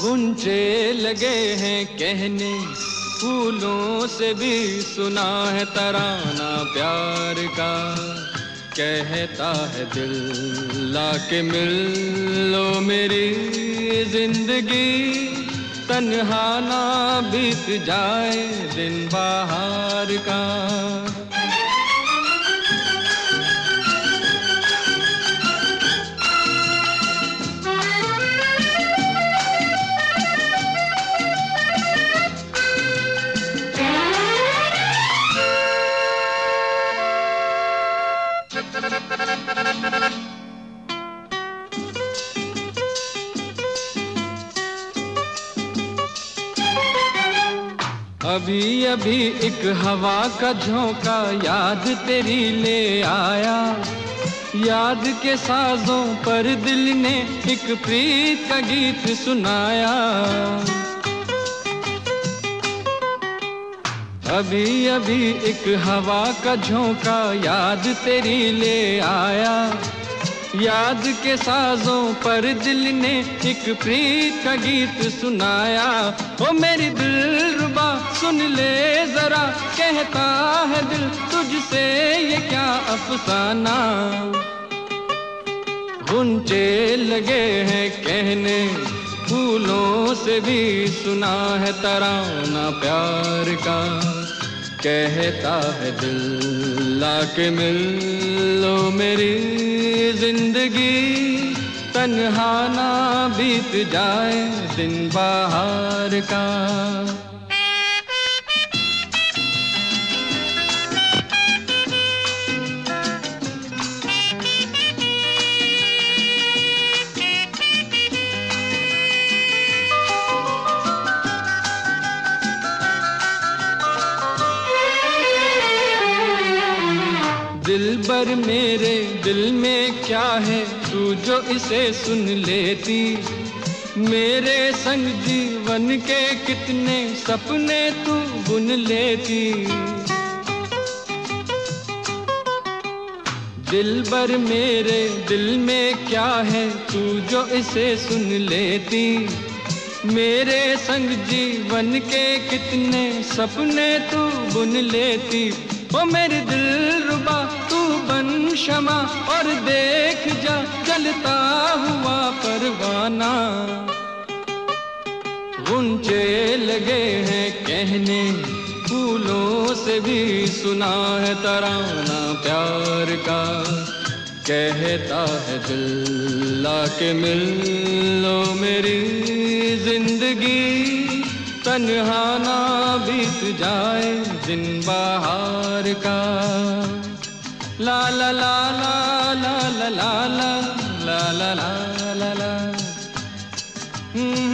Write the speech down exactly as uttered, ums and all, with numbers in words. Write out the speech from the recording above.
गुंजे लगे हैं कहने, फूलों से भी सुना है तराना प्यार का। कहता है दिल लाके मिल लो मेरी जिंदगी, तन्हा ना बीत जाए दिन बाहर का। अभी अभी एक हवा का झोंका याद तेरी ले आया, याद के साजों पर दिल ने एक प्रीत का गीत सुनाया। अभी अभी एक हवा का झोंका याद तेरी ले आया, याद के साजों पर दिल ने एक प्रीत का गीत सुनाया। ओ मेरी दिलरुबा सुन ले जरा, कहता है दिल तुझसे ये क्या अफसाना। गुंजे लगे हैं कहने, फूलों से भी सुना है तराना प्यार का। कहता है दिल लाके मिल लो मेरी जिंदगी, तन्हा ना बीत जाए दिन बाहर का। दिलबर मेरे दिल में क्या है तू जो इसे सुन लेती, मेरे संग जीवन के कितने सपने तू बुन लेती। दिलबर मेरे दिल में क्या है तू जो इसे सुन लेती, मेरे संग जीवन के कितने सपने तू बुन लेती। ओ मेरे दिलरुबा तू बन शमा और देख जा जलता हुआ परवाना। गुंजे लगे हैं कहने, फूलों से भी सुना है तराना प्यार का। कहता है दिल लाके मिल लो मेरी जिंदगी, तन्हा ना बीत जाए दिन बाहर का। ला ला ला ला ला ला ला ला ला ला ला ला ला।